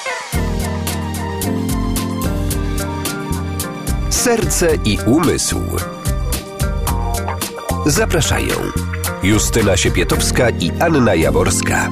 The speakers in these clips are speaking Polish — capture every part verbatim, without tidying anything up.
Serce i umysł. Zapraszają Justyna Siepietowska i Anna Jaworska.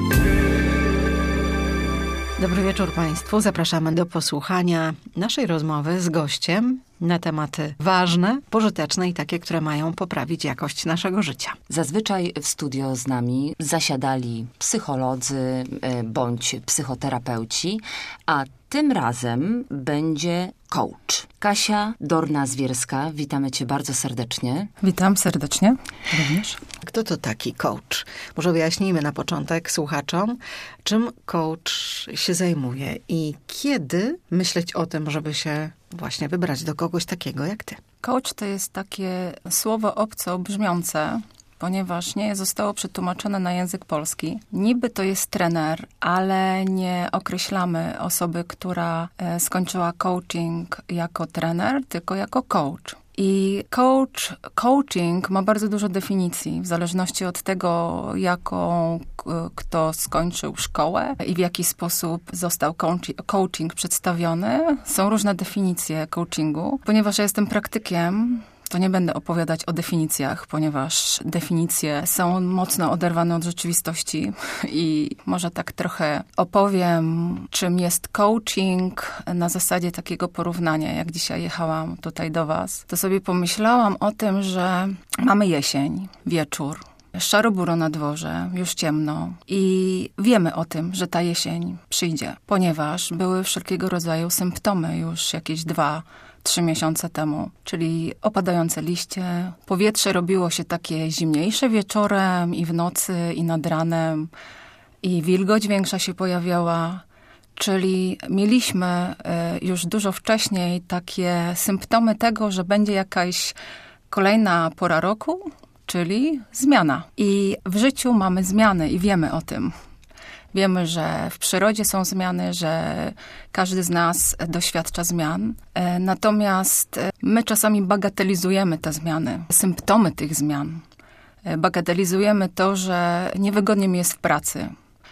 Dobry wieczór Państwu. Zapraszamy do posłuchania naszej rozmowy z gościem na tematy ważne, pożyteczne i takie, które mają poprawić jakość naszego życia. Zazwyczaj w studio z nami zasiadali psycholodzy bądź psychoterapeuci, a tym razem będzie coach. Kasia Dorna-Zwierska, witamy Cię bardzo serdecznie. Witam serdecznie również. Kto to taki coach? Może wyjaśnijmy na początek słuchaczom, czym coach się zajmuje i kiedy myśleć o tym, żeby się właśnie wybrać do kogoś takiego jak Ty. Coach to jest takie słowo obco brzmiące, ponieważ nie zostało przetłumaczone na język polski. Niby to jest trener, ale nie określamy osoby, która skończyła coaching jako trener, tylko jako coach. I coach, coaching ma bardzo dużo definicji, w zależności od tego, jaką kto skończył szkołę i w jaki sposób został coaching przedstawiony. Są różne definicje coachingu. Ponieważ ja jestem praktykiem, to nie będę opowiadać o definicjach, ponieważ definicje są mocno oderwane od rzeczywistości i może tak trochę opowiem, czym jest coaching na zasadzie takiego porównania. Jak dzisiaj jechałam tutaj do was, to sobie pomyślałam o tym, że mamy jesień, wieczór, szaro-buro na dworze, już ciemno i wiemy o tym, że ta jesień przyjdzie, ponieważ były wszelkiego rodzaju symptomy już jakieś dwa, trzy miesiące temu, czyli opadające liście. Powietrze robiło się takie zimniejsze wieczorem i w nocy i nad ranem i wilgoć większa się pojawiała, czyli mieliśmy już dużo wcześniej takie symptomy tego, że będzie jakaś kolejna pora roku, czyli zmiana. I w życiu mamy zmiany i wiemy o tym. Wiemy, że w przyrodzie są zmiany, że każdy z nas doświadcza zmian. Natomiast my czasami bagatelizujemy te zmiany, symptomy tych zmian. Bagatelizujemy to, że niewygodnie mi jest w pracy,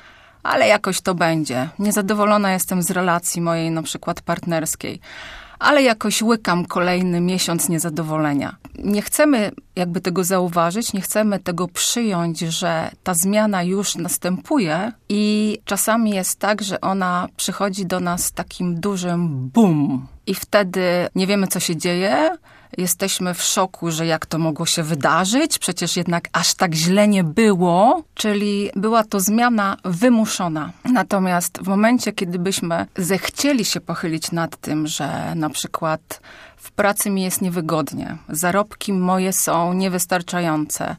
ale jakoś to będzie. Niezadowolona jestem z relacji mojej, na przykład partnerskiej, ale jakoś łykam kolejny miesiąc niezadowolenia. Nie chcemy jakby tego zauważyć, nie chcemy tego przyjąć, że ta zmiana już następuje i czasami jest tak, że ona przychodzi do nas takim dużym bum. I wtedy nie wiemy, co się dzieje. Jesteśmy w szoku, że jak to mogło się wydarzyć, przecież jednak aż tak źle nie było, czyli była to zmiana wymuszona. Natomiast w momencie, kiedy byśmy zechcieli się pochylić nad tym, że na przykład w pracy mi jest niewygodnie, zarobki moje są niewystarczające,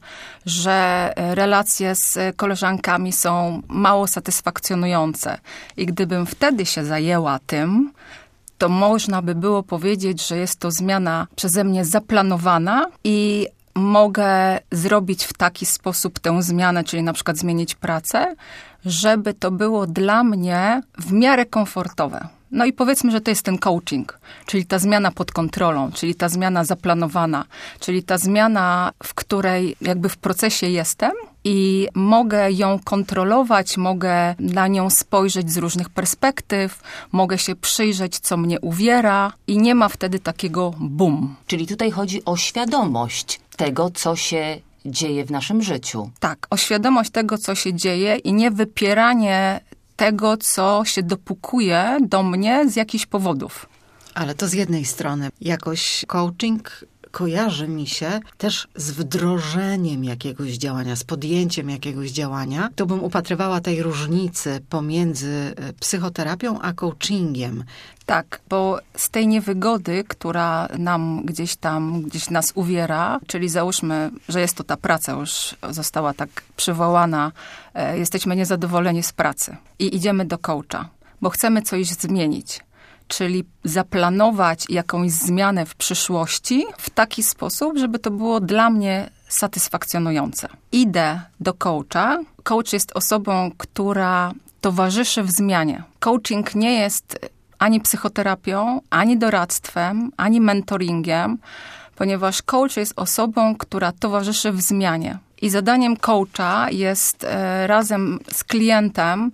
że relacje z koleżankami są mało satysfakcjonujące i gdybym wtedy się zajęła tym, to można by było powiedzieć, że jest to zmiana przeze mnie zaplanowana i mogę zrobić w taki sposób tę zmianę, czyli na przykład zmienić pracę, żeby to było dla mnie w miarę komfortowe. No i powiedzmy, że to jest ten coaching, czyli ta zmiana pod kontrolą, czyli ta zmiana zaplanowana, czyli ta zmiana, w której jakby w procesie jestem i mogę ją kontrolować, mogę na nią spojrzeć z różnych perspektyw, mogę się przyjrzeć, co mnie uwiera i nie ma wtedy takiego bum. Czyli tutaj chodzi o świadomość tego, co się dzieje w naszym życiu. Tak, o świadomość tego, co się dzieje i nie wypieranie tego, co się dopukuje do mnie z jakichś powodów. Ale to z jednej strony jakoś coaching kojarzy mi się też z wdrożeniem jakiegoś działania, z podjęciem jakiegoś działania. To bym upatrywała tej różnicy pomiędzy psychoterapią a coachingiem. Tak, bo z tej niewygody, która nam gdzieś tam, gdzieś nas uwiera, czyli załóżmy, że jest to ta praca, już została tak przywołana, e, jesteśmy niezadowoleni z pracy i idziemy do coacha, bo chcemy coś zmienić. Czyli zaplanować jakąś zmianę w przyszłości w taki sposób, żeby to było dla mnie satysfakcjonujące. Idę do coacha. Coach jest osobą, która towarzyszy w zmianie. Coaching nie jest ani psychoterapią, ani doradztwem, ani mentoringiem, ponieważ coach jest osobą, która towarzyszy w zmianie. I zadaniem coacha jest e, razem z klientem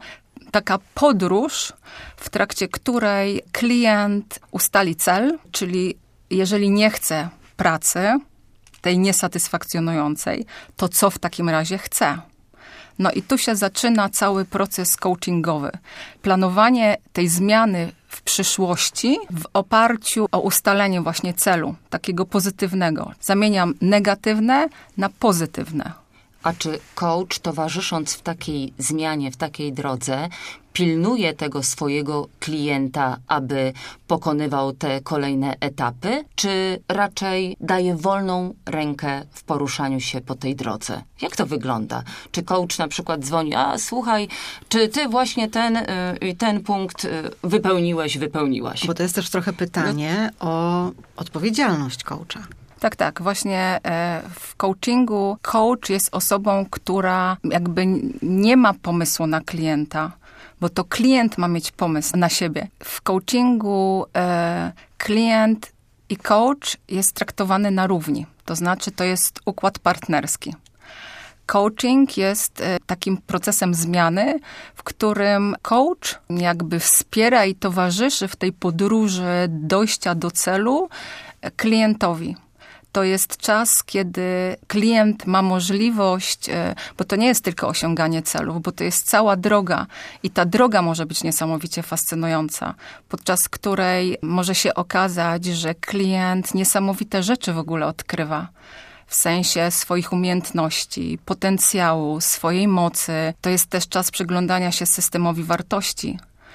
taka podróż, w trakcie której klient ustali cel, czyli jeżeli nie chce pracy, tej niesatysfakcjonującej, to co w takim razie chce? No i tu się zaczyna cały proces coachingowy. Planowanie tej zmiany w przyszłości w oparciu o ustalenie właśnie celu, takiego pozytywnego. Zamieniam negatywne na pozytywne. A czy coach, towarzysząc w takiej zmianie, w takiej drodze, pilnuje tego swojego klienta, aby pokonywał te kolejne etapy, czy raczej daje wolną rękę w poruszaniu się po tej drodze? Jak to wygląda? Czy coach na przykład dzwoni, a słuchaj, czy ty właśnie ten y, ten punkt y, wypełniłeś, wypełniłaś? Bo to jest też trochę pytanie no. o odpowiedzialność coacha. Tak, tak. Właśnie w coachingu coach jest osobą, która jakby nie ma pomysłu na klienta, bo to klient ma mieć pomysł na siebie. W coachingu e, klient i coach jest traktowany na równi. To znaczy, to jest układ partnerski. Coaching jest e, takim procesem zmiany, w którym coach jakby wspiera i towarzyszy w tej podróży dojścia do celu klientowi. To jest czas, kiedy klient ma możliwość, bo to nie jest tylko osiąganie celów, bo to jest cała droga i ta droga może być niesamowicie fascynująca, podczas której może się okazać, że klient niesamowite rzeczy w ogóle odkrywa. W sensie swoich umiejętności, potencjału, swojej mocy. To jest też czas przyglądania się systemowi wartości.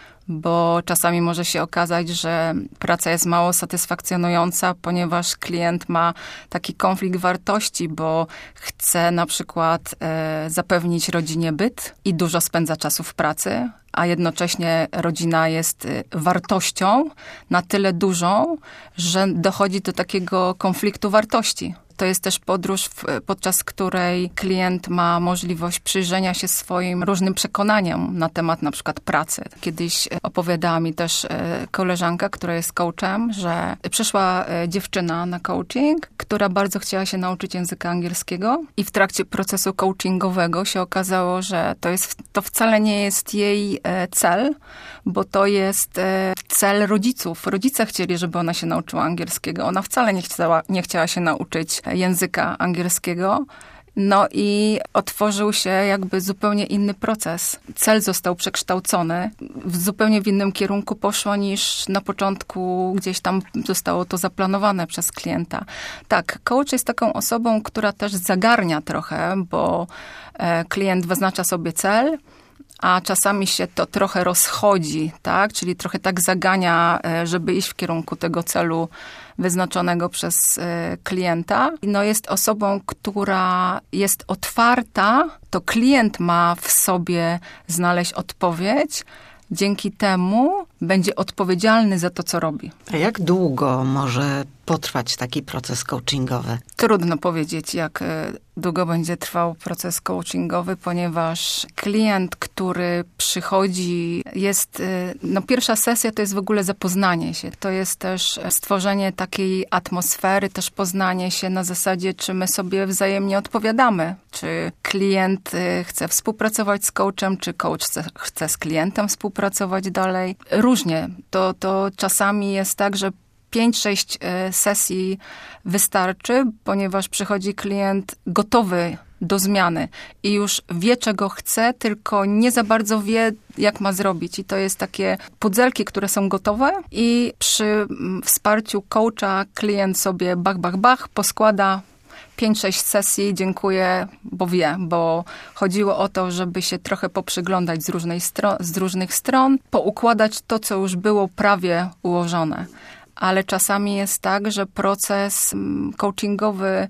Bo czasami może się okazać, że praca jest mało satysfakcjonująca, ponieważ klient ma taki konflikt wartości, bo chce na przykład e, zapewnić rodzinie byt i dużo spędza czasu w pracy, a jednocześnie rodzina jest wartością na tyle dużą, że dochodzi do takiego konfliktu wartości. To jest też podróż, podczas której klient ma możliwość przyjrzenia się swoim różnym przekonaniom na temat na przykład pracy. Kiedyś opowiadała mi też koleżanka, która jest coachem, że przyszła dziewczyna na coaching, która bardzo chciała się nauczyć języka angielskiego i w trakcie procesu coachingowego się okazało, że to, jest, to wcale nie jest jej cel, bo to jest cel rodziców. Rodzice chcieli, żeby ona się nauczyła angielskiego. Ona wcale nie chciała, nie chciała się nauczyć języka angielskiego. No i otworzył się jakby zupełnie inny proces. Cel został przekształcony. W zupełnie w innym kierunku poszło niż na początku gdzieś tam zostało to zaplanowane przez klienta. Tak, coach jest taką osobą, która też zagarnia trochę, bo klient wyznacza sobie cel, a czasami się to trochę rozchodzi, tak? Czyli trochę tak zagania, żeby iść w kierunku tego celu wyznaczonego przez klienta. No jest osobą, która jest otwarta, to klient ma w sobie znaleźć odpowiedź, dzięki temu będzie odpowiedzialny za to, co robi. A jak długo może potrwać taki proces coachingowy? Trudno powiedzieć, jak długo będzie trwał proces coachingowy, ponieważ klient, który przychodzi, jest, no pierwsza sesja to jest w ogóle zapoznanie się. To jest też stworzenie takiej atmosfery, też poznanie się na zasadzie, czy my sobie wzajemnie odpowiadamy. Czy klient chce współpracować z coachem, czy coach chce, chce z klientem współpracować dalej. Różnie. To, to czasami jest tak, że pięć sześć sesji wystarczy, ponieważ przychodzi klient gotowy do zmiany i już wie, czego chce, tylko nie za bardzo wie, jak ma zrobić. I to jest takie pudzelki, które są gotowe i przy wsparciu coacha klient sobie bach, bach, bach poskłada pięć sześć sesji, dziękuję, bo wie, bo chodziło o to, żeby się trochę poprzyglądać z, różnej stro- z różnych stron, poukładać to, co już było prawie ułożone. Ale czasami jest tak, że proces coachingowy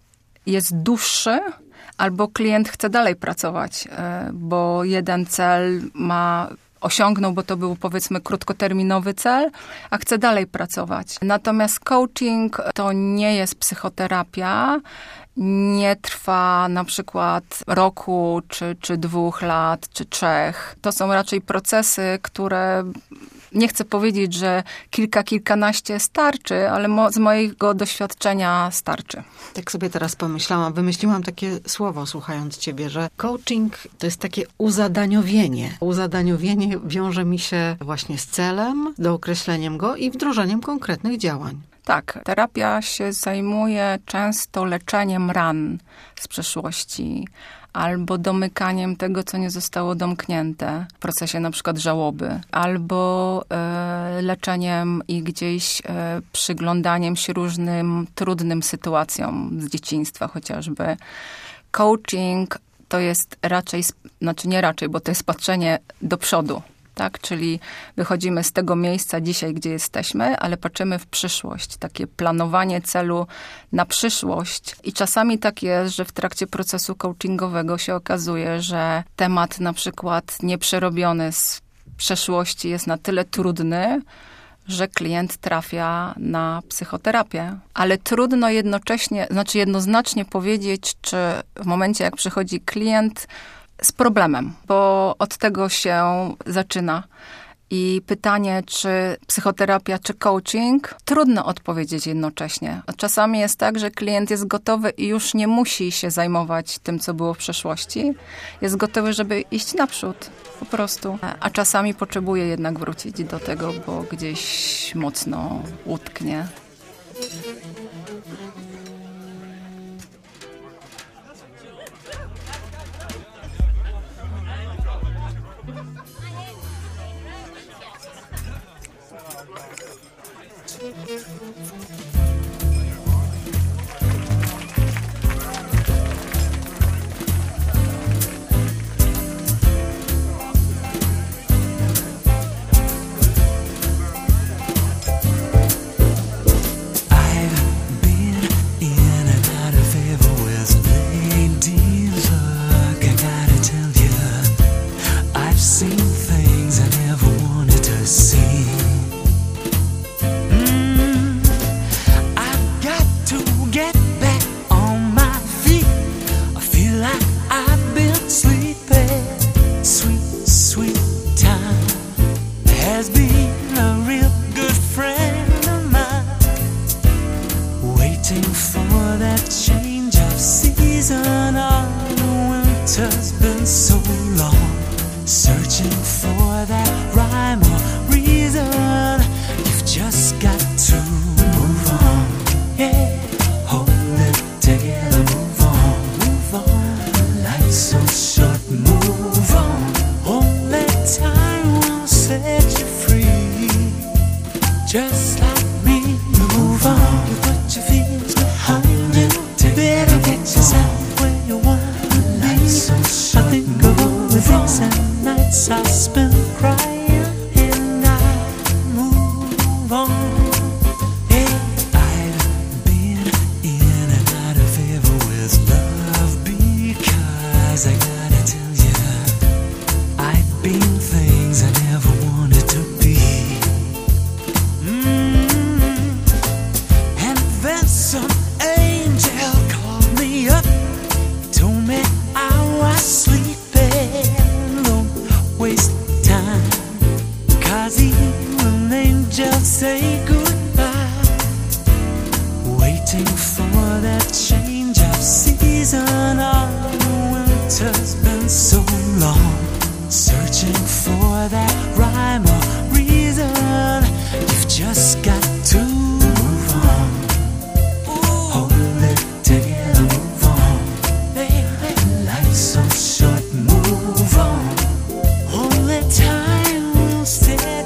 jest dłuższy, albo klient chce dalej pracować, bo jeden cel ma osiągnął, bo to był powiedzmy krótkoterminowy cel, a chce dalej pracować. Natomiast coaching to nie jest psychoterapia, nie trwa na przykład roku, czy, czy dwóch lat, czy trzech. To są raczej procesy, które nie chcę powiedzieć, że kilka, kilkanaście starczy, ale mo- z mojego doświadczenia starczy. Tak sobie teraz pomyślałam, wymyśliłam takie słowo, słuchając ciebie, że coaching to jest takie uzadaniowienie. Uzadaniowienie wiąże mi się właśnie z celem, dookreśleniem go i wdrożeniem konkretnych działań. Tak, terapia się zajmuje często leczeniem ran z przeszłości albo domykaniem tego, co nie zostało domknięte w procesie na przykład żałoby, albo e, leczeniem i gdzieś e, przyglądaniem się różnym trudnym sytuacjom z dzieciństwa chociażby. Coaching to jest raczej, znaczy nie raczej, bo to jest patrzenie do przodu. Tak, czyli wychodzimy z tego miejsca dzisiaj, gdzie jesteśmy, ale patrzymy w przyszłość. Takie planowanie celu na przyszłość. I czasami tak jest, że w trakcie procesu coachingowego się okazuje, że temat na przykład nieprzerobiony z przeszłości jest na tyle trudny, że klient trafia na psychoterapię. Ale trudno jednocześnie, znaczy jednoznacznie powiedzieć, czy w momencie, jak przychodzi klient z problemem, bo od tego się zaczyna. I pytanie, czy psychoterapia, czy coaching, trudno odpowiedzieć jednocześnie. Czasami jest tak, że klient jest gotowy i już nie musi się zajmować tym, co było w przeszłości. Jest gotowy, żeby iść naprzód, po prostu. A czasami potrzebuje jednak wrócić do tego, bo gdzieś mocno utknie.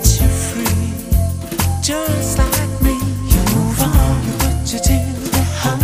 Just like me, you move on, you put your tears behind.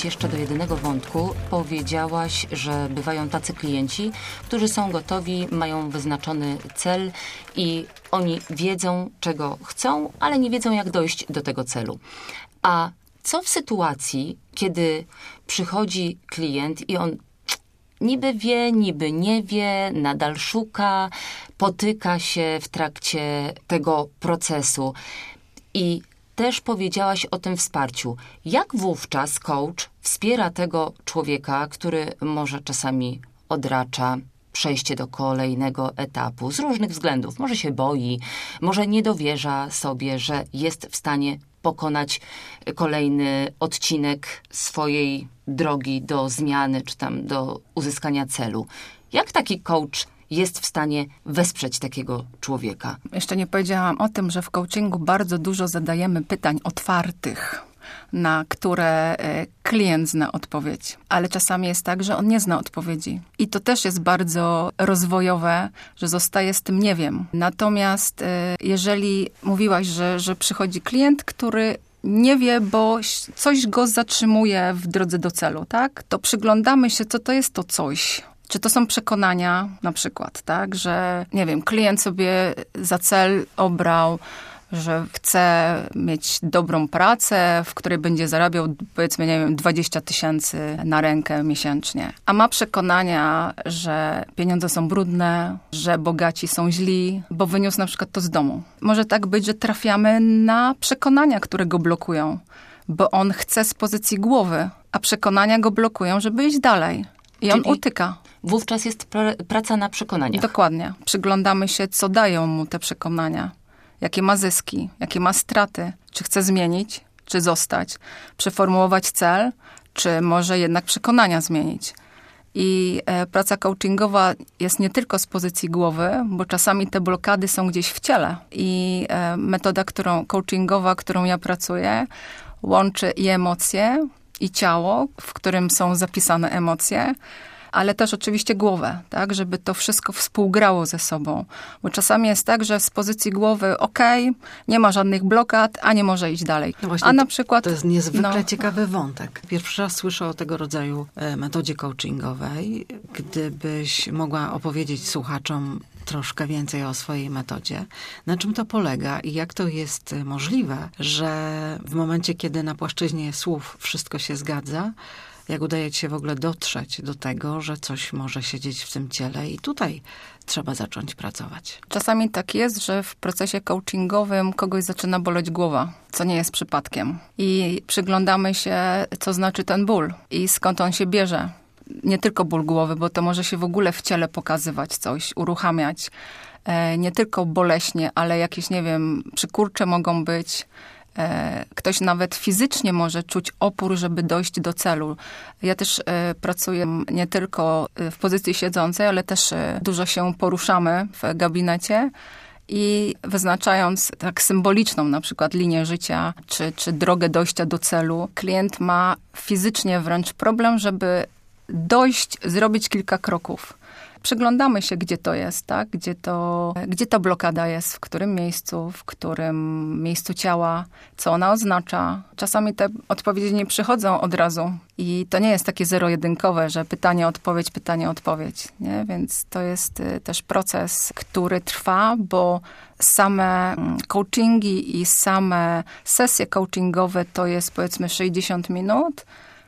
jeszcze do jedynego wątku. Powiedziałaś, że bywają tacy klienci, którzy są gotowi, mają wyznaczony cel i oni wiedzą, czego chcą, ale nie wiedzą, jak dojść do tego celu. A co w sytuacji, kiedy przychodzi klient i on niby wie, niby nie wie, nadal szuka, potyka się w trakcie tego procesu. I też powiedziałaś o tym wsparciu. Jak wówczas coach wspiera tego człowieka, który może czasami odracza przejście do kolejnego etapu z różnych względów. Może się boi, może nie dowierza sobie, że jest w stanie pokonać kolejny odcinek swojej drogi do zmiany, czy tam do uzyskania celu. Jak taki coach jest w stanie wesprzeć takiego człowieka? Jeszcze nie powiedziałam o tym, że w coachingu bardzo dużo zadajemy pytań otwartych, na które klient zna odpowiedź. Ale czasami jest tak, że on nie zna odpowiedzi. I to też jest bardzo rozwojowe, że zostaje z tym nie wiem. Natomiast jeżeli mówiłaś, że, że przychodzi klient, który nie wie, bo coś go zatrzymuje w drodze do celu, tak? To przyglądamy się, co to jest to coś. Czy to są przekonania, na przykład, tak? Że, nie wiem, klient sobie za cel obrał, że chce mieć dobrą pracę, w której będzie zarabiał, powiedzmy, nie wiem, dwadzieścia tysięcy na rękę miesięcznie. A ma przekonania, że pieniądze są brudne, że bogaci są źli, bo wyniósł na przykład to z domu. Może tak być, że trafiamy na przekonania, które go blokują, bo on chce z pozycji głowy, a przekonania go blokują, żeby iść dalej. I on Czyli utyka. Wówczas jest pr- praca na przekonaniach. Dokładnie. Przyglądamy się, co dają mu te przekonania. Jakie ma zyski, jakie ma straty, czy chce zmienić, czy zostać, przeformułować cel, czy może jednak przekonania zmienić. I e, praca coachingowa jest nie tylko z pozycji głowy, bo czasami te blokady są gdzieś w ciele. I e, metoda którą, coachingowa, którą ja pracuję, łączy i emocje, i ciało, w którym są zapisane emocje, ale też oczywiście głowę, tak, żeby to wszystko współgrało ze sobą. Bo czasami jest tak, że z pozycji głowy okej, okay, nie ma żadnych blokad, a nie może iść dalej. No właśnie, a na przykład... To jest niezwykle no, ciekawy wątek. Pierwszy raz słyszę o tego rodzaju metodzie coachingowej. Gdybyś mogła opowiedzieć słuchaczom troszkę więcej o swojej metodzie. Na czym to polega i jak to jest możliwe, że w momencie, kiedy na płaszczyźnie słów wszystko się zgadza, jak udaje ci się w ogóle dotrzeć do tego, że coś może siedzieć w tym ciele i tutaj trzeba zacząć pracować. Czasami tak jest, że w procesie coachingowym kogoś zaczyna boleć głowa, co nie jest przypadkiem. I przyglądamy się, co znaczy ten ból i skąd on się bierze. Nie tylko ból głowy, bo to może się w ogóle w ciele pokazywać coś, uruchamiać. E, nie tylko boleśnie, ale jakieś, nie wiem, przykurcze mogą być. E, ktoś nawet fizycznie może czuć opór, żeby dojść do celu. Ja też e, pracuję nie tylko w pozycji siedzącej, ale też e, dużo się poruszamy w gabinecie. I wyznaczając tak symboliczną na przykład linię życia, czy, czy drogę dojścia do celu, klient ma fizycznie wręcz problem, żeby dojść, zrobić kilka kroków. Przyglądamy się, gdzie to jest, tak? Gdzie to, gdzie ta blokada jest, w którym miejscu, w którym miejscu ciała, co ona oznacza. Czasami te odpowiedzi nie przychodzą od razu i to nie jest takie zero-jedynkowe, że pytanie, odpowiedź, pytanie, odpowiedź, nie? Więc to jest też proces, który trwa, bo same coachingi i same sesje coachingowe to jest powiedzmy sześćdziesiąt minut,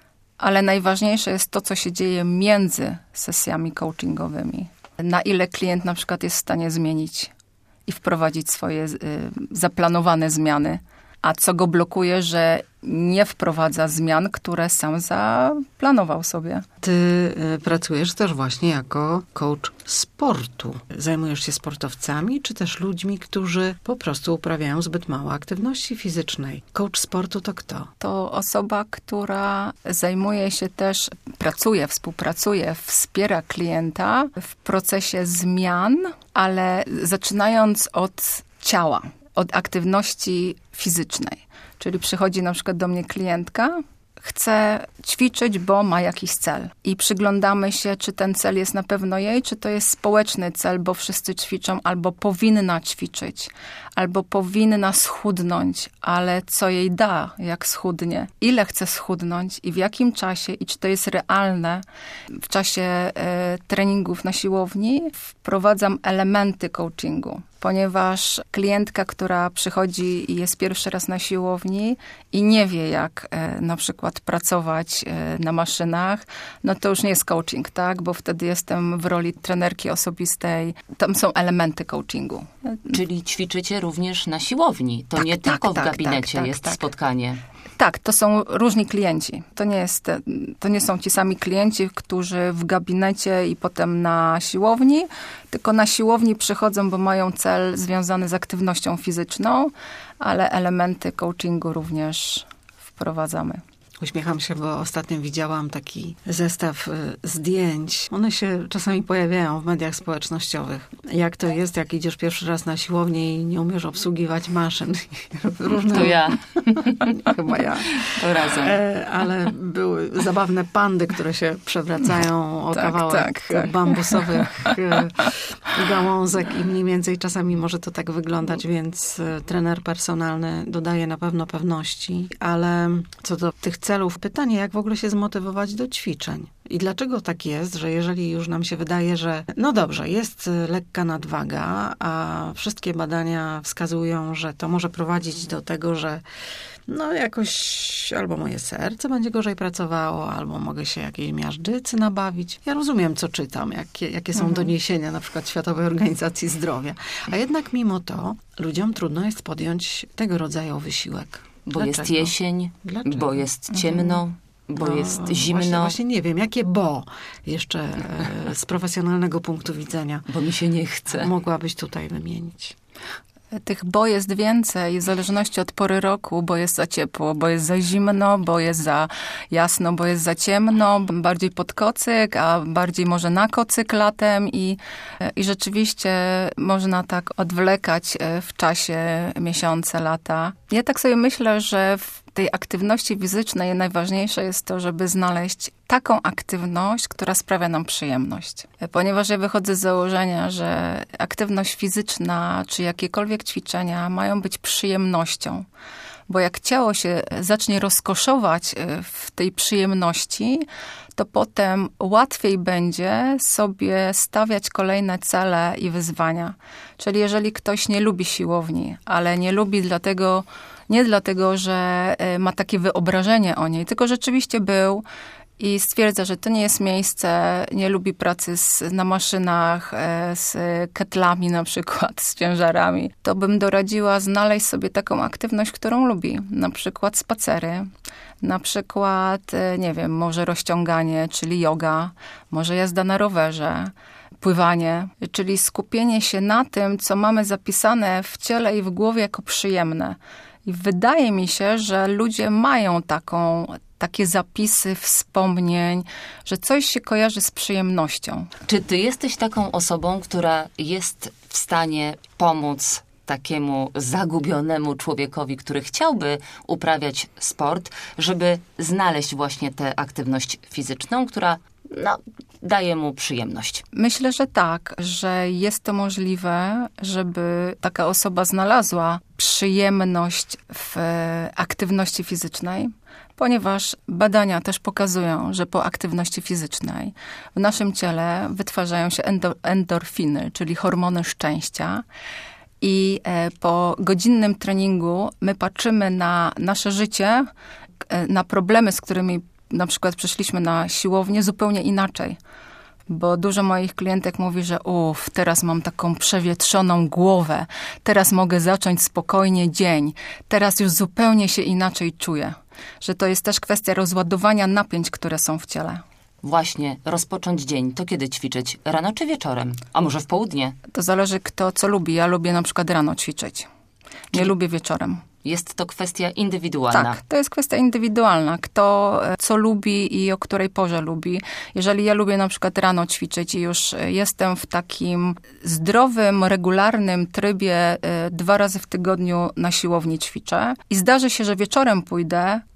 ale najważniejsze jest to, co się dzieje między sesjami coachingowymi. Na ile klient na przykład jest w stanie zmienić i wprowadzić swoje y, zaplanowane zmiany, a co go blokuje, że nie wprowadza zmian, które sam zaplanował sobie. Ty y, pracujesz też właśnie jako coach sportu. Zajmujesz się sportowcami, czy też ludźmi, którzy po prostu uprawiają zbyt mało aktywności fizycznej. Coach sportu to kto? To osoba, która zajmuje się też, pracuje, współpracuje, wspiera klienta w procesie zmian, ale zaczynając od ciała, od aktywności fizycznej. Czyli przychodzi na przykład do mnie klientka, chce ćwiczyć, bo ma jakiś cel. I przyglądamy się, czy ten cel jest na pewno jej, czy to jest społeczny cel, bo wszyscy ćwiczą, albo powinna ćwiczyć, albo powinna schudnąć, ale co jej da, jak schudnie, ile chce schudnąć i w jakim czasie i czy to jest realne. W czasie e, treningów na siłowni wprowadzam elementy coachingu, ponieważ klientka, która przychodzi i jest pierwszy raz na siłowni i nie wie, jak e, na przykład pracować e, na maszynach, no to już nie jest coaching, tak? Bo wtedy jestem w roli trenerki osobistej. Tam są elementy coachingu. Czyli ćwiczycie również na siłowni. To tak, nie tak, tylko w tak, gabinecie tak, tak, jest tak. spotkanie. Tak, to są różni klienci. To nie jest, to nie są ci sami klienci, którzy w gabinecie i potem na siłowni, tylko na siłowni przychodzą, bo mają cel związany z aktywnością fizyczną, ale elementy coachingu również wprowadzamy. Uśmiecham się, bo ostatnio widziałam taki zestaw y, zdjęć. One się czasami pojawiają w mediach społecznościowych. Jak to jest, jak idziesz pierwszy raz na siłownię i nie umiesz obsługiwać maszyn. Różne... To ja. Chyba ja. To razem. E, ale były zabawne pandy, które się przewracają o tak, kawałek tak, tak. bambusowych e, gałązek i mniej więcej czasami może to tak wyglądać, więc e, trener personalny dodaje na pewno pewności, ale co do tych celów, pytanie, jak w ogóle się zmotywować do ćwiczeń. I dlaczego tak jest, że jeżeli już nam się wydaje, że no dobrze, jest lekka nadwaga, a wszystkie badania wskazują, że to może prowadzić do tego, że no jakoś albo moje serce będzie gorzej pracowało, albo mogę się jakiejś miażdżycy nabawić. Ja rozumiem, co czytam, jakie, jakie są mhm. doniesienia na przykład Światowej Organizacji Zdrowia. A jednak mimo to ludziom trudno jest podjąć tego rodzaju wysiłek. Bo Dlaczego? jest jesień, Dlaczego? bo jest ciemno, bo No, jest zimno. Właśnie, właśnie nie wiem, jakie bo jeszcze e, z profesjonalnego punktu widzenia Bo mi się nie chce. mogłabyś tutaj wymienić. Tych bo jest więcej w zależności od pory roku, bo jest za ciepło, bo jest za zimno, bo jest za jasno, bo jest za ciemno, bardziej pod kocyk, a bardziej może na kocyk latem i, i rzeczywiście można tak odwlekać w czasie miesiące, lata. Ja tak sobie myślę, że w tej aktywności fizycznej najważniejsze jest to, żeby znaleźć taką aktywność, która sprawia nam przyjemność. Ponieważ ja wychodzę z założenia, że aktywność fizyczna czy jakiekolwiek ćwiczenia mają być przyjemnością. Bo jak ciało się zacznie rozkoszować w tej przyjemności, to potem łatwiej będzie sobie stawiać kolejne cele i wyzwania. Czyli jeżeli ktoś nie lubi siłowni, ale nie lubi dlatego, nie dlatego, że ma takie wyobrażenie o niej, tylko rzeczywiście był i stwierdza, że to nie jest miejsce, nie lubi pracy z, na maszynach, z ketlami na przykład, z ciężarami, to bym doradziła znaleźć sobie taką aktywność, którą lubi. Na przykład spacery, na przykład, nie wiem, może rozciąganie, czyli joga, może jazda na rowerze, pływanie, czyli skupienie się na tym, co mamy zapisane w ciele i w głowie jako przyjemne. I wydaje mi się, że ludzie mają taką, takie zapisy wspomnień, że coś się kojarzy z przyjemnością. Czy ty jesteś taką osobą, która jest w stanie pomóc takiemu zagubionemu człowiekowi, który chciałby uprawiać sport, żeby znaleźć właśnie tę aktywność fizyczną, która no, daje mu przyjemność? Myślę, że tak, że jest to możliwe, żeby taka osoba znalazła przyjemność w aktywności fizycznej, ponieważ badania też pokazują, że po aktywności fizycznej w naszym ciele wytwarzają się endorfiny, czyli hormony szczęścia. I po godzinnym treningu my patrzymy na nasze życie, na problemy, z którymi na przykład przyszliśmy na siłownię zupełnie inaczej. Bo dużo moich klientek mówi, że uff, teraz mam taką przewietrzoną głowę, teraz mogę zacząć spokojnie dzień, teraz już zupełnie się inaczej czuję. Że to jest też kwestia rozładowania napięć, które są w ciele. Właśnie, rozpocząć dzień. To kiedy ćwiczyć? Rano czy wieczorem? A może w południe? To zależy kto co lubi. Ja lubię na przykład rano ćwiczyć. Nie Czyli lubię wieczorem. Jest to kwestia indywidualna. Tak, to jest kwestia indywidualna. Kto co lubi i o której porze lubi. Jeżeli ja lubię na przykład rano ćwiczyć i już jestem w takim zdrowym, regularnym trybie dwa razy w tygodniu na siłowni ćwiczę i zdarzy się, że wieczorem pójdę,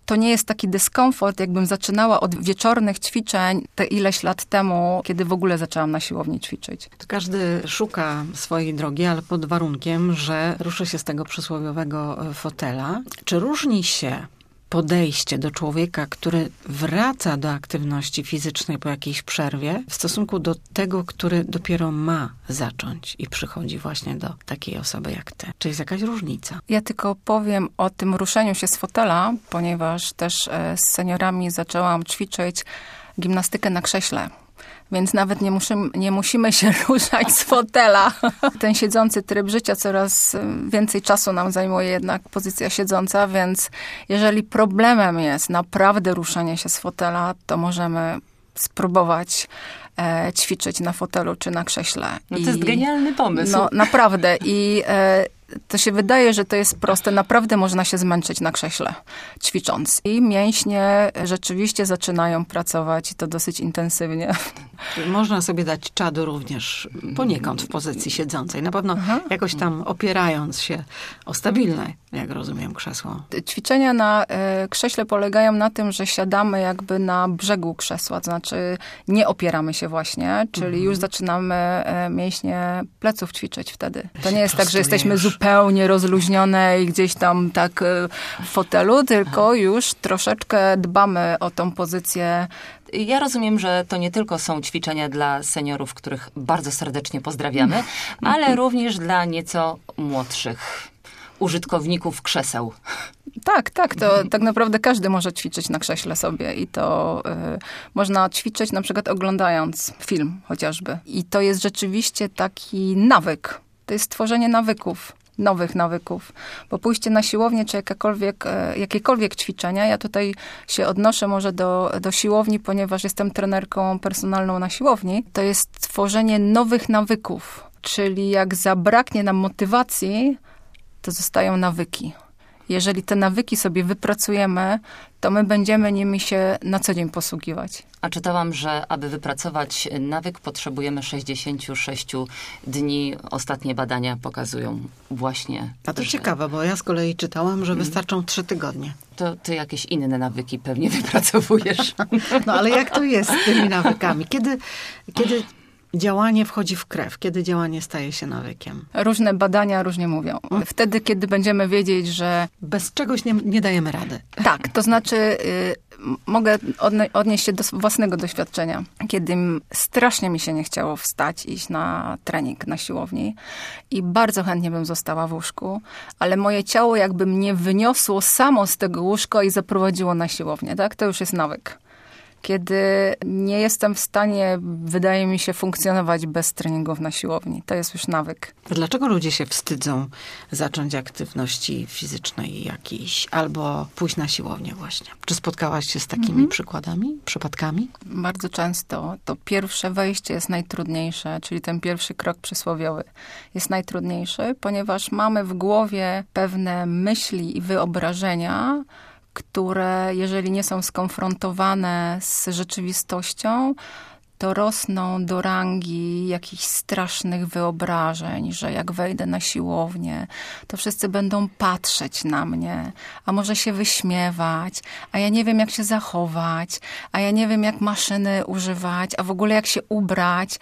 to nie jest taki dyskomfort, jakbym zaczynała od wieczornych ćwiczeń te ileś lat temu, kiedy w ogóle zaczęłam na siłowni ćwiczyć. Każdy szuka swojej drogi, ale pod warunkiem, że ruszy się z tego przysłowiowego fotela. Czy różni się podejście do człowieka, który wraca do aktywności fizycznej po jakiejś przerwie, w stosunku do tego, który dopiero ma zacząć i przychodzi właśnie do takiej osoby jak ty? Czy jest jakaś różnica? Ja tylko powiem o tym ruszeniu się z fotela, ponieważ też z seniorami zaczęłam ćwiczyć gimnastykę na krześle. Więc nawet nie, musimy, nie musimy się ruszać z fotela. Ten siedzący tryb życia coraz więcej czasu nam zajmuje jednak pozycja siedząca, więc jeżeli problemem jest naprawdę ruszenie się z fotela, to możemy spróbować e, ćwiczyć na fotelu czy na krześle. No to I, jest genialny pomysł. No naprawdę. I e, to się wydaje, że to jest proste. Naprawdę można się zmęczyć na krześle, ćwicząc. I mięśnie rzeczywiście zaczynają pracować i to dosyć intensywnie. Można sobie dać czadu również poniekąd w pozycji siedzącej. Na pewno Aha. jakoś tam opierając się o stabilne, jak rozumiem, krzesło. Ćwiczenia na y, krześle polegają na tym, że siadamy jakby na brzegu krzesła. To znaczy nie opieramy się właśnie, czyli mhm. już zaczynamy y, mięśnie pleców ćwiczyć wtedy. To nie jest tak, że jesteśmy już. zupełnie rozluźnione i gdzieś tam tak y, w fotelu, tylko Aha. już troszeczkę dbamy o tą pozycję. Ja rozumiem, że to nie tylko są ćwiczenia dla seniorów, których bardzo serdecznie pozdrawiamy, ale również dla nieco młodszych użytkowników krzeseł. Tak, tak, to tak naprawdę każdy może ćwiczyć na krześle sobie i to y, można ćwiczyć na przykład oglądając film chociażby. I to jest rzeczywiście taki nawyk. To jest tworzenie nawyków. Nowych nawyków, bo pójście na siłownię, czy jakakolwiek, jakiekolwiek ćwiczenia, ja tutaj się odnoszę może do, do siłowni, ponieważ jestem trenerką personalną na siłowni, to jest tworzenie nowych nawyków, czyli jak zabraknie nam motywacji, to zostają nawyki. Jeżeli te nawyki sobie wypracujemy, to my będziemy nimi się na co dzień posługiwać. A czytałam, że aby wypracować nawyk, potrzebujemy sześćdziesiąt sześć dni. Ostatnie badania pokazują właśnie. A to że... ciekawe, bo ja z kolei czytałam, że wystarczą trzy tygodnie. To ty jakieś inne nawyki pewnie wypracowujesz. No ale jak to jest z tymi nawykami? Kiedy... kiedy... działanie wchodzi w krew, kiedy działanie staje się nawykiem? Różne badania różnie mówią. Wtedy, kiedy będziemy wiedzieć, że... Bez czegoś nie, nie dajemy rady. Tak, to znaczy y, mogę odne- odnieść się do własnego doświadczenia. Kiedy strasznie mi się nie chciało wstać, iść na trening na siłowni i bardzo chętnie bym została w łóżku, ale moje ciało jakby mnie wyniosło samo z tego łóżka i zaprowadziło na siłownię, tak? To już jest nawyk. Kiedy nie jestem w stanie, wydaje mi się, funkcjonować bez treningów na siłowni. To jest już nawyk. Dlaczego ludzie się wstydzą zacząć aktywności fizycznej jakiejś albo pójść na siłownię właśnie? Czy spotkałaś się z takimi mhm. przykładami, przypadkami? Bardzo często. To pierwsze wejście jest najtrudniejsze, czyli ten pierwszy krok przysłowiowy jest najtrudniejszy, ponieważ mamy w głowie pewne myśli i wyobrażenia, które, jeżeli nie są skonfrontowane z rzeczywistością, to rosną do rangi jakichś strasznych wyobrażeń, że jak wejdę na siłownię, to wszyscy będą patrzeć na mnie, a może się wyśmiewać, a ja nie wiem, jak się zachować, a ja nie wiem, jak maszyny używać, a w ogóle jak się ubrać.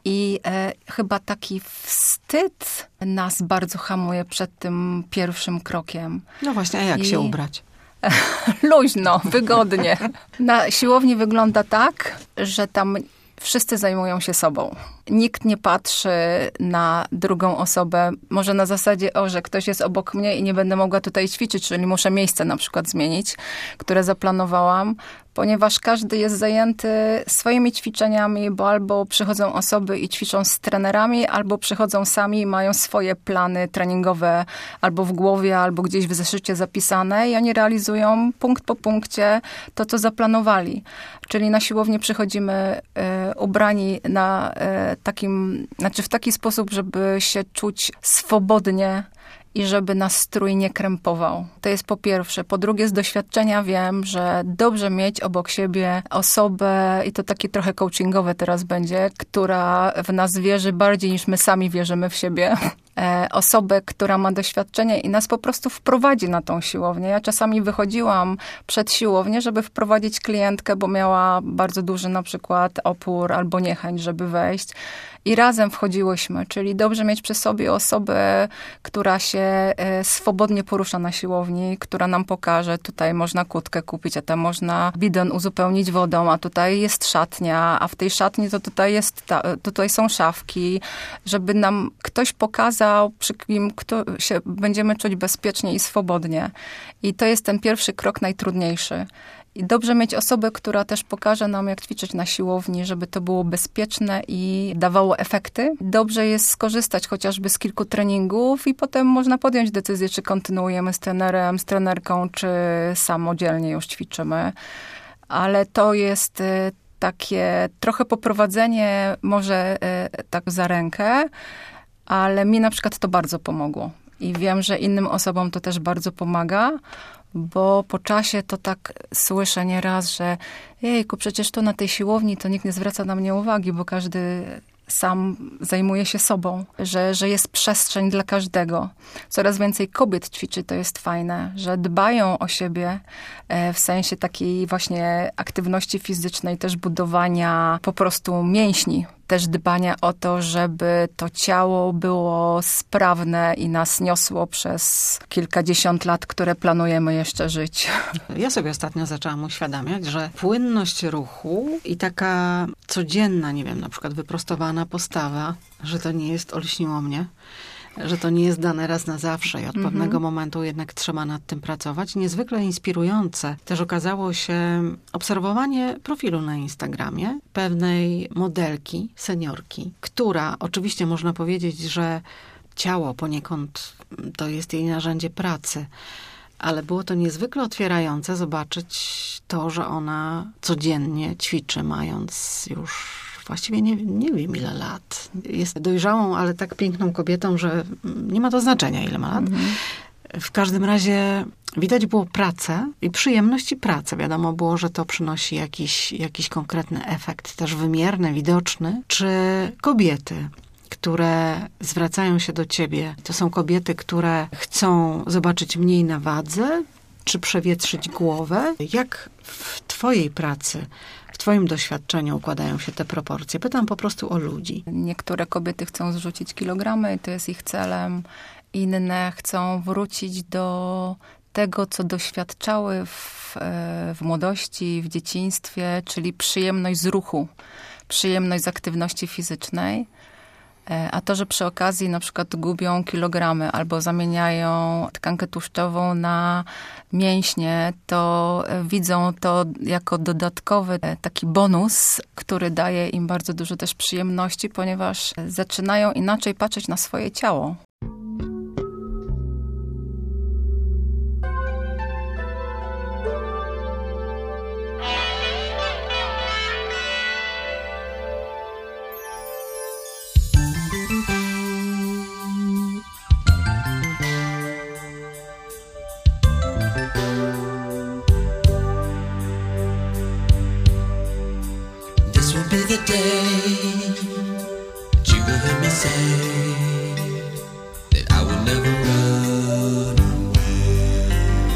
I e, chyba taki wstyd nas bardzo hamuje przed tym pierwszym krokiem. No właśnie, a jak I... się ubrać? Luźno, wygodnie. Na siłowni wygląda tak, że tam wszyscy zajmują się sobą. Nikt nie patrzy na drugą osobę. Może na zasadzie, o, że ktoś jest obok mnie i nie będę mogła tutaj ćwiczyć, czyli muszę miejsce na przykład zmienić, które zaplanowałam, ponieważ każdy jest zajęty swoimi ćwiczeniami, bo albo przychodzą osoby i ćwiczą z trenerami, albo przychodzą sami i mają swoje plany treningowe albo w głowie, albo gdzieś w zeszycie zapisane i oni realizują punkt po punkcie to, co zaplanowali. Czyli na siłownię przychodzimy y, ubrani na y, takim, znaczy w taki sposób, żeby się czuć swobodnie i żeby nas strój nie krępował. To jest po pierwsze. Po drugie, z doświadczenia wiem, że dobrze mieć obok siebie osobę, i to takie trochę coachingowe teraz będzie, która w nas wierzy bardziej niż my sami wierzymy w siebie. e, osobę, która ma doświadczenie i nas po prostu wprowadzi na tą siłownię. Ja czasami wychodziłam przed siłownię, żeby wprowadzić klientkę, bo miała bardzo duży na przykład opór albo niechęć, żeby wejść. I razem wchodziłyśmy, czyli dobrze mieć przy sobie osobę, która się e, swobodnie porusza na siłowni, która nam pokaże, tutaj można kłódkę kupić, a tam można bidon uzupełnić wodą, a tutaj jest szatnia, a w tej szatni to tutaj, jest ta, tutaj są szafki, żeby nam ktoś pokazał, przy kim kto się będziemy czuć bezpiecznie i swobodnie. I to jest ten pierwszy krok najtrudniejszy. I dobrze mieć osobę, która też pokaże nam, jak ćwiczyć na siłowni, żeby to było bezpieczne i dawało efekty. Dobrze jest skorzystać chociażby z kilku treningów i potem można podjąć decyzję, czy kontynuujemy z trenerem, z trenerką, czy samodzielnie już ćwiczymy. Ale to jest takie trochę poprowadzenie może tak za rękę, ale mi na przykład to bardzo pomogło. I wiem, że innym osobom to też bardzo pomaga, bo po czasie to tak słyszę nieraz, że jejku, przecież tu na tej siłowni to nikt nie zwraca na mnie uwagi, bo każdy sam zajmuje się sobą, że, że jest przestrzeń dla każdego. Coraz więcej kobiet ćwiczy, to jest fajne, że dbają o siebie w sensie takiej właśnie aktywności fizycznej, też budowania po prostu mięśni. Też dbania o to, żeby to ciało było sprawne i nas niosło przez kilkadziesiąt lat, które planujemy jeszcze żyć. Ja sobie ostatnio zaczęłam uświadamiać, że płynność ruchu i taka codzienna, nie wiem, na przykład wyprostowana postawa, że to nie jest olśniło mnie, że to nie jest dane raz na zawsze i od mm-hmm. pewnego momentu jednak trzeba nad tym pracować. Niezwykle inspirujące też okazało się obserwowanie profilu na Instagramie pewnej modelki, seniorki, która oczywiście można powiedzieć, że ciało poniekąd to jest jej narzędzie pracy, ale było to niezwykle otwierające zobaczyć to, że ona codziennie ćwiczy, mając już właściwie nie, nie wiem ile lat. Jest dojrzałą, ale tak piękną kobietą, że nie ma to znaczenia, ile ma lat. Mm-hmm. W każdym razie widać było pracę i przyjemność i pracę. Wiadomo było, że to przynosi jakiś, jakiś konkretny efekt, też wymierny, widoczny. Czy kobiety, które zwracają się do ciebie, to są kobiety, które chcą zobaczyć mniej na wadze, czy przewietrzyć głowę? Jak w twojej pracy, w twoim doświadczeniu układają się te proporcje? Pytam po prostu o ludzi. Niektóre kobiety chcą zrzucić kilogramy i to jest ich celem. Inne chcą wrócić do tego, co doświadczały w, w młodości, w dzieciństwie, czyli przyjemność z ruchu, przyjemność z aktywności fizycznej. A to, że przy okazji na przykład gubią kilogramy albo zamieniają tkankę tłuszczową na mięśnie, to widzą to jako dodatkowy taki bonus, który daje im bardzo dużo też przyjemności, ponieważ zaczynają inaczej patrzeć na swoje ciało. Be the day that you will hear me say that I will never run away.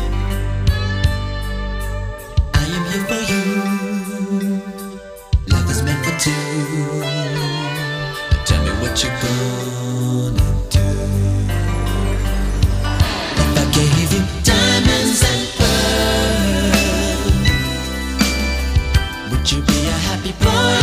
I am here for you. Love is meant for two. Now tell me what you're gonna do. If I gave you diamonds and pearls, would you be a happy boy?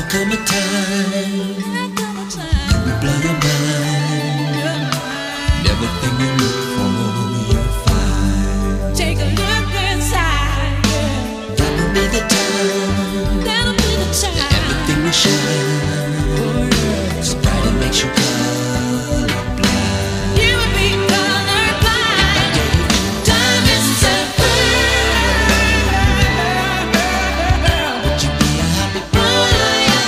come a time you will blow your mind. And everything you look for, you'll find. Take a look inside. That will be the time. That'll be the time. Everything will shine. So bright it makes you colorblind. You will be colorblind. Diamonds and pearls. Would you be a happy boy or a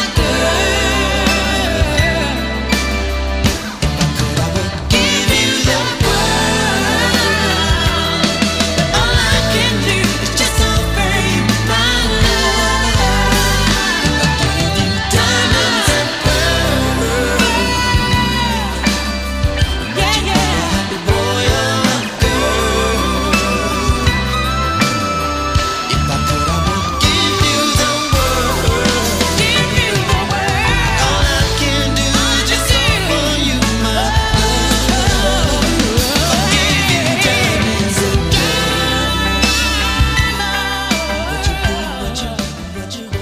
girl? If I could, I would give you the world. All I can do is just offer you my love. If I give you diamonds and pearls, would you be a happy boy or a girl? If I could, I would give you the world. Give you the world. All I can do is just offer you my love. I'll give you diamonds and pearls. Would you be, would you, would you,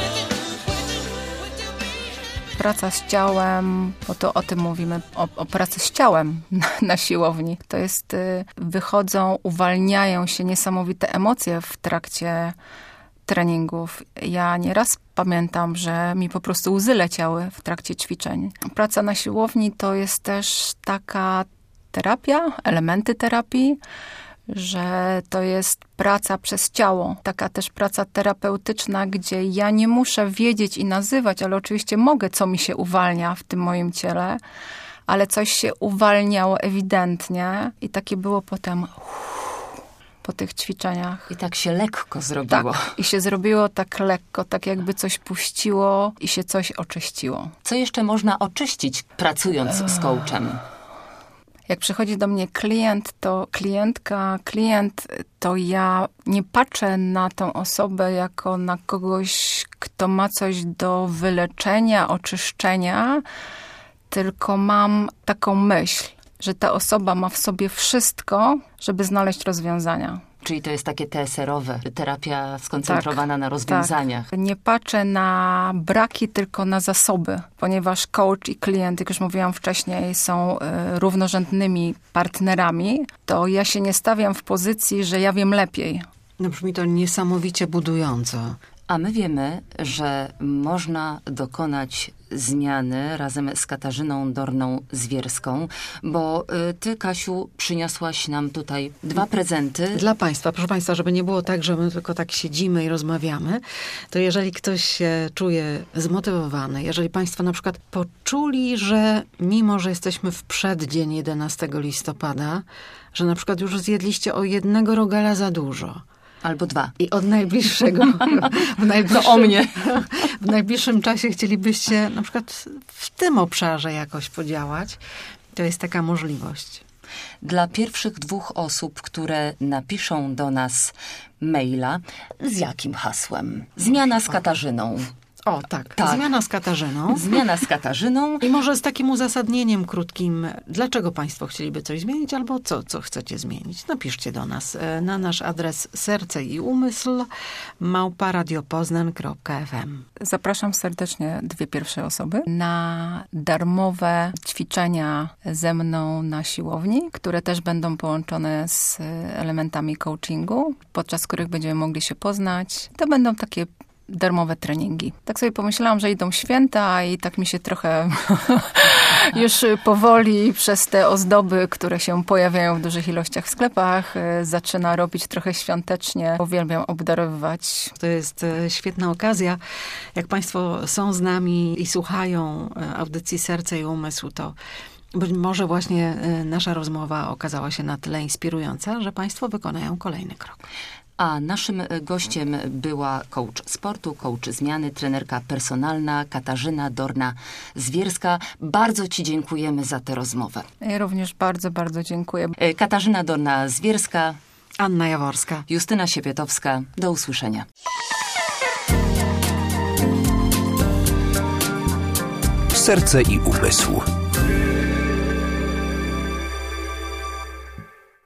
would you be? Praca z ciałem, bo to o tym mówimy, o, o pracy z ciałem na, na siłowni. To jest, y, wychodzą, uwalniają się niesamowite emocje w trakcie treningów. Ja nieraz pamiętam, że mi po prostu łzy leciały w trakcie ćwiczeń. Praca na siłowni to jest też taka terapia, elementy terapii, że to jest praca przez ciało. Taka też praca terapeutyczna, gdzie ja nie muszę wiedzieć i nazywać, ale oczywiście mogę, co mi się uwalnia w tym moim ciele, ale coś się uwalniało ewidentnie i takie było potem uff, po tych ćwiczeniach. I tak się lekko zrobiło. Tak, i się zrobiło tak lekko, tak jakby coś puściło i się coś oczyściło. Co jeszcze można oczyścić, pracując z coachem? Jak przychodzi do mnie klient, to klientka, klient, to ja nie patrzę na tą osobę jako na kogoś, kto ma coś do wyleczenia, oczyszczenia, tylko mam taką myśl, że ta osoba ma w sobie wszystko, żeby znaleźć rozwiązania. Czyli to jest takie T S R-owe, terapia skoncentrowana Tak, na rozwiązaniach. Tak. Nie patrzę na braki, tylko na zasoby, ponieważ coach i klient, jak już mówiłam wcześniej, są y, równorzędnymi partnerami, to ja się nie stawiam w pozycji, że ja wiem lepiej. No brzmi to niesamowicie budująco. A my wiemy, że można dokonać zmiany razem z Katarzyną Dorną-Zwierską, bo y, ty, Kasiu, przyniosłaś nam tutaj dwa prezenty. Dla Państwa, proszę Państwa, żeby nie było tak, że my tylko tak siedzimy i rozmawiamy, to jeżeli ktoś się czuje zmotywowany, jeżeli Państwo na przykład poczuli, że mimo, że jesteśmy w przeddzień jedenastego listopada, że na przykład już zjedliście o jednego rogala za dużo, Albo dwa. i od najbliższego, w najbliższym, To o mnie. w najbliższym czasie chcielibyście na przykład w tym obszarze jakoś podziałać, to jest taka możliwość. Dla pierwszych dwóch osób, które napiszą do nas maila, z jakim hasłem? Zmiana z Katarzyną. O, tak. Tak. Zmiana z Katarzyną. Zmiana z Katarzyną. I może z takim uzasadnieniem krótkim, dlaczego Państwo chcieliby coś zmienić, albo co, co chcecie zmienić. Napiszcie do nas e, na nasz adres serce i umysł małpa radiopoznan kropka f m. Zapraszam serdecznie dwie pierwsze osoby na darmowe ćwiczenia ze mną na siłowni, które też będą połączone z elementami coachingu, podczas których będziemy mogli się poznać. To będą takie darmowe treningi. Tak sobie pomyślałam, że idą święta i tak mi się trochę już powoli przez te ozdoby, które się pojawiają w dużych ilościach w sklepach, zaczyna robić trochę świątecznie. Uwielbiam obdarowywać. To jest e, świetna okazja. Jak Państwo są z nami i słuchają e, audycji Serce i Umysł, to być może właśnie e, nasza rozmowa okazała się na tyle inspirująca, że Państwo wykonają kolejny krok. A naszym gościem była coach sportu, coach zmiany, trenerka personalna Katarzyna Dorna-Zwierska. Bardzo Ci dziękujemy za tę rozmowę. Ja również bardzo, bardzo dziękuję. E, Katarzyna Dorna-Zwierska, Anna Jaworska. Justyna Siepietowska. Do usłyszenia. Serce i umysł.